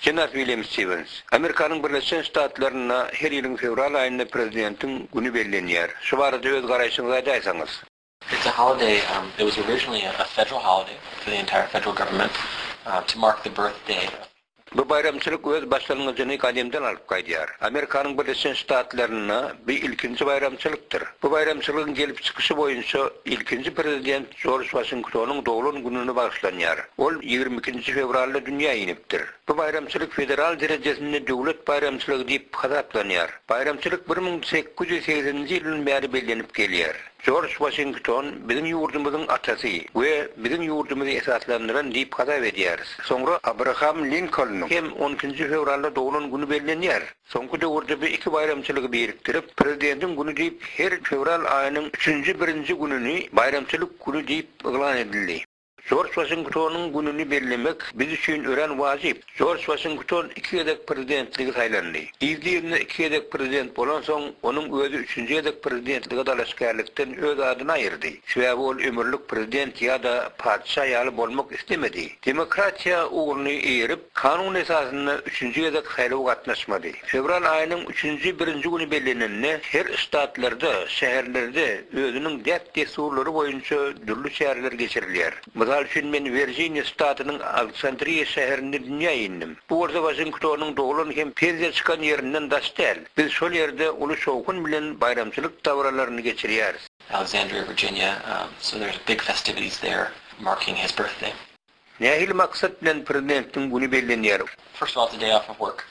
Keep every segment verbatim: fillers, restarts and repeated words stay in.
Janet William Stevens, Amerikanın Birleşen Ştatlarına her yılın fevral ayında prezidentin günü belirleniyor. Şu barada öz garayışınıza aytaysanız. It's a holiday. Um, it was originally a federal holiday for the entire federal government uh, to mark the birthday. Bu bayramçılık öz başlangıcını kadimden alıp kaydılar. Amerikanın Birleşen Ştatlarına bir ilkinci bayramçılıktır. Bu bayramçılığın gelip çıkışı boyunca ilkinci prezident George Washington'un doğulun gününü bağışlanıyor. O yirmi ikinci fevralda dünyaya iniptir. Bu bayramçılık federal derecesinde devlet bayramçılığı deyip hasaplanıyor. Bayramçılık bir bin sekiz yüz sekseninci yılın beri belirlenip geliyor. George Washington bizim yurdumuzun atası ve bizim yurdumuzu esaslandıran deyip hasap ediyoruz. Sonra Abraham Lincoln'un hem on ikinci fevralda doğulan günü belirleniyor. Sonkı dövrde bir iki bayramçılığı biriktirip prezidentin günü deyip her fevral ayının üçüncü birinci gününü bayramçılık günü deyip ilan edildi. George Washington'un gününü belirlemek biz için ören vacip. George Washington iki yedek prezidentligi saylandı. İzleyimde iki yedek prezident bolan son onun özü üçüncü yedek prezidentligi dalaşkarlıktan öz adını ayırdı. Sebebi ol ömürlük prezident ya da padişah yalı bolmak istemedi. Demokratiya uğrunu eğirip kanun esasında üçüncü yedek sayılığı katlaşmadı. Fevral ayının üçüncü birinci günü belirlenenine her ştatlarda, şehirlerde özünün dert desurları boyunca dürlü şehirler geçiriliyor. Misal üçün men Virginia ştatının Alexandria şehrinde dünyaya indim. Bu orada Washington'un doğulan hem pensiya çıkan yerinden daştel. Biz şol yerde ulu şovkun bilen bayramçılık davralarını geçiriyoruz. Alexandria, Virginia. Um, so there's big festivities there marking his birthday. Nehil maksat bilen prezidentin günü belirleniyor. First of all, it's a day off of work.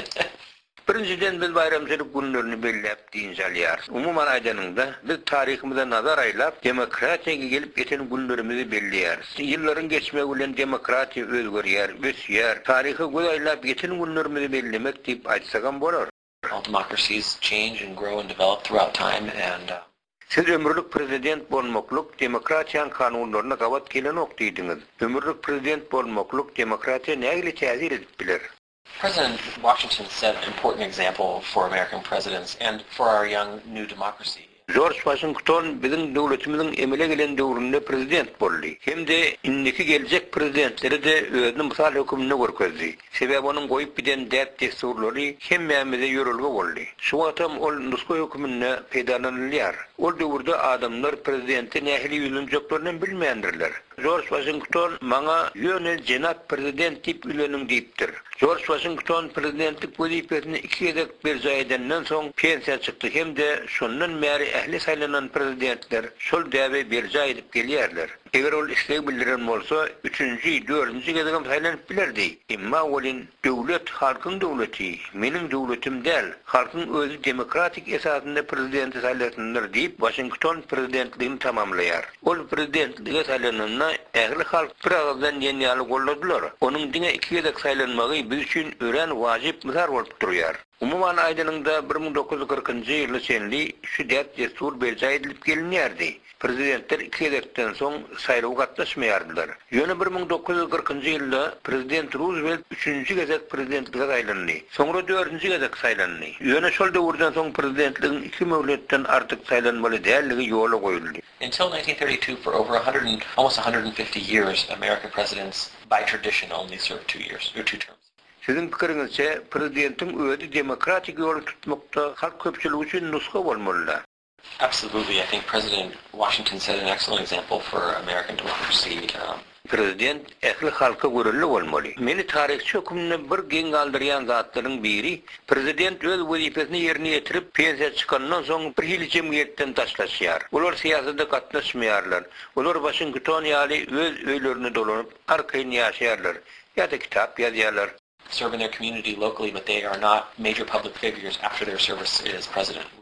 Birinciden biz bayramçılık günlerini belirlep deyince alıyarız. Umuman aydanında biz tarihimize nazar aylap demokratiyaga gelip geçen günlerimizi belirleyeriz. Yılların geçmeğiyle demokratiya özgürüyer, ösüyer. Tarihi güzaylap geçen günlerimizi belirlemek deyip aytsagan bolar. All democracies change and grow and develop throughout time, and uh, Siz ömürlük prezident bolmokluk demokratiyan kanunlarına gavat gelen oktaydınız. Ömürlük prezident bolmokluk demokratiya nägili täsir edip biler? President Washington set an important example for American presidents and for our young new democracy. George Washington bizim devletimizin emele gelen dövründe prezident boldu. Hem de indiki gelecek prezidentleri de özünün misal hükümünü görkezdi. Sebebi onun koyup biden dert desturları hem memede yörülge oldu. Şu atam ol nusko hükümünü peydalanılıyor. O dövrde adamlar prezidenti nehli yüzünceklerini bilmeyendirler. George Washington bana yönel cenap prezident tip ülenin deyiptir. George Washington prezidentlik vazifesini iki yedek bir zayedenden son pensiya çıktı. Hem de şundan beri ehli saylanan prezidentler şol däbe bir zay edip gelýärler. Eger ol isleg bildiren bolsa üçüncü, dördüncü gezegem saylanıp bilerdi. Imma olin döwlet halkın döwleti, menin döwletim däl, halkın özü demokratik esasında prezidenti saylananlar deyip Washington prezidentliğini tamamlayar. Ol prezidentliğe saylananına ehli halk bir ağızdan ýenýäli golladylar. Onun diňe iki yedek saylanmagy biz üçin ören vacip misal bolup durýar. Umuman aydanında bir bin dokuz yüz kırkıncı ýyly senli şu dert destur berja edilip gelinýärdi. Prezidentler iki yedekten soň saýlawa gatnaşmaýardylar. Ýöne bir bin dokuz yüz kırkıncı ýylda prezident Roosevelt üçüncü gezek prezidentlige saýlandy. Soňra dördüncü gezek saýlandy. Ýöne şol döwürden soň prezidentligiň iki möhletden artyk saýlanmaly dälligi ýola goýuldy. Until nineteen thirty-two, for over one hundred, almost one hundred fifty years, American presidents, by tradition, only served two years or two terms. Sizin pikirinizçe prezidentin özü demokratik ýoly tutmakda halk köpçüligi üçin nuska bolmaly. Absolutely. I think President Washington set an excellent example for American democracy. Um, Prezident ehli halka görüllü bolmaly. Meni tarihçi hükümne bir geň galdyrýan zatlaryň biri, prezident öz wezipesini ýerine ýetirip pensiya çykandan soň bir hili jemgyýetden taşlaşýar. Olar siýasatda gatnaşmaýarlar. Olar Washington ýaly öz öýlerini dolanyp arkaýyn ýaşaýarlar. Ýa-da kitap ýazýarlar. serve in their community locally, but they are not major public figures after their service as president.